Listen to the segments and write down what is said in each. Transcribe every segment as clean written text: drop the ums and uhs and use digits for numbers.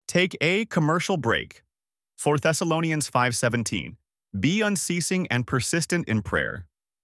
Take a commercial break. 4 Thessalonians 5:17. Be unceasing and persistent in prayer.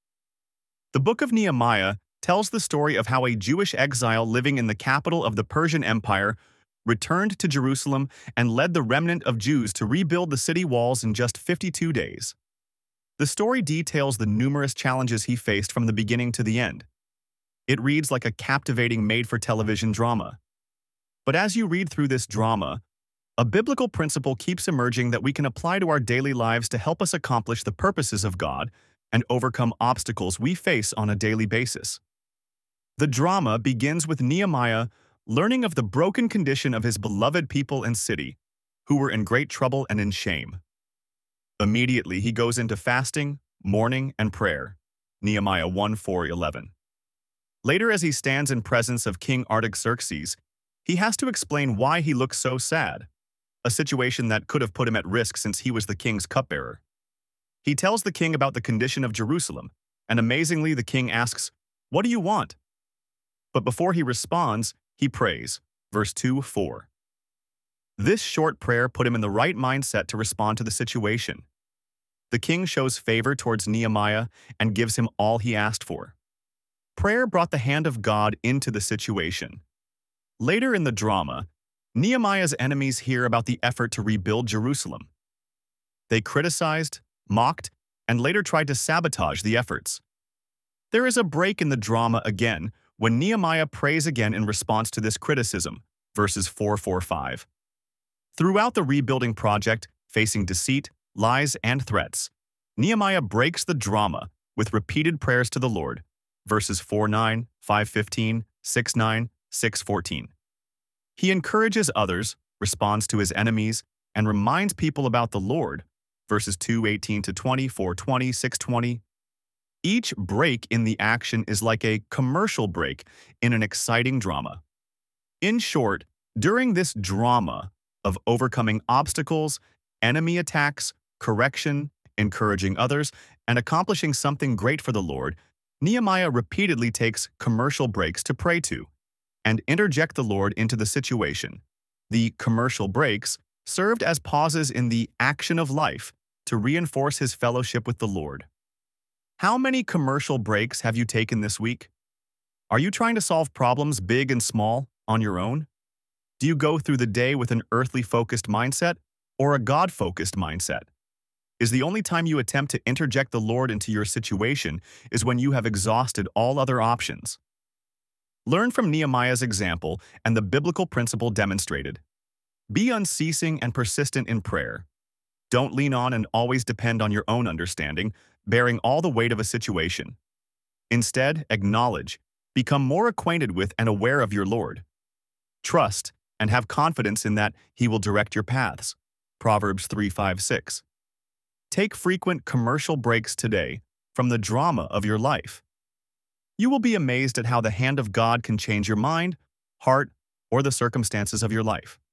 The book of Nehemiah tells the story of how a Jewish exile living in the capital of the Persian Empire returned to Jerusalem and led the remnant of Jews to rebuild the city walls in just 52 days. The story details the numerous challenges he faced from the beginning to the end. It reads like a captivating made-for-television drama. But as you read through this drama, a biblical principle keeps emerging that we can apply to our daily lives to help us accomplish the purposes of God and overcome obstacles we face on a daily basis. The drama begins with Nehemiah learning of the broken condition of his beloved people and city, who were in great trouble and in shame. Immediately, he goes into fasting, mourning, and prayer. Nehemiah 1:4-11. Later, as he stands in presence of King Artaxerxes, he has to explain why he looks so sad, a situation that could have put him at risk since he was the king's cupbearer. He tells the king about the condition of Jerusalem, and amazingly, the king asks, "What do you want?" But before he responds, he prays. Verse 2-4. This short prayer put him in the right mindset to respond to the situation. The king shows favor towards Nehemiah and gives him all he asked for. Prayer brought the hand of God into the situation. Later in the drama, Nehemiah's enemies hear about the effort to rebuild Jerusalem. They criticized, mocked, and later tried to sabotage the efforts. There is a break in the drama again when Nehemiah prays again in response to this criticism, verses 4-5. Throughout the rebuilding project, facing deceit, lies, and threats, Nehemiah breaks the drama with repeated prayers to the Lord, verses 4:9, 5:15, 6:9, 6:14. He encourages others, responds to his enemies, and reminds people about the Lord, verses 2:18-20, 4:20, 6:20. Each break in the action is like a commercial break in an exciting drama. In short, during this drama of overcoming obstacles, enemy attacks, correction, encouraging others, and accomplishing something great for the Lord, Nehemiah repeatedly takes commercial breaks to pray to and interject the Lord into the situation. The commercial breaks served as pauses in the action of life to reinforce his fellowship with the Lord. How many commercial breaks have you taken this week? Are you trying to solve problems big and small on your own? Do you go through the day with an earthly-focused mindset or a God-focused mindset? Is the only time you attempt to interject the Lord into your situation is when you have exhausted all other options? Learn from Nehemiah's example and the biblical principle demonstrated. Be unceasing and persistent in prayer. Don't lean on and always depend on your own understanding, bearing all the weight of a situation. Instead, acknowledge, become more acquainted with and aware of your Lord. Trust and have confidence in that He will direct your paths. Proverbs 3:5-6. Take frequent commercial breaks today from the drama of your life. You will be amazed at how the hand of God can change your mind, heart, or the circumstances of your life.